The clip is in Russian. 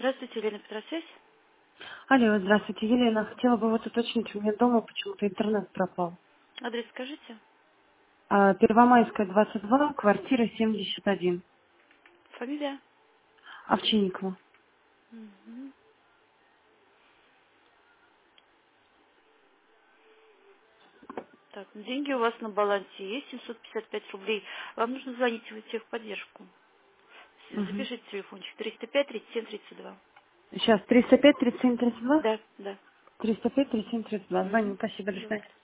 Здравствуйте, Елена Петросвязь. Алло, здравствуйте, Елена. Хотела бы вот уточнить, у меня дома почему-то интернет пропал. Адрес скажите. Первомайская, 22, квартира 71. Фамилия? Овчинникова. Мгм. Так, деньги у вас на балансе есть, 755 рублей. Вам нужно звонить в техподдержку. Угу. Запишите телефончик 305 37 32. Сейчас, 305, 37, 32? Да, да. 305, 37, 32. Звоню, Мгм. спасибо, до Пожалуйста. свидания.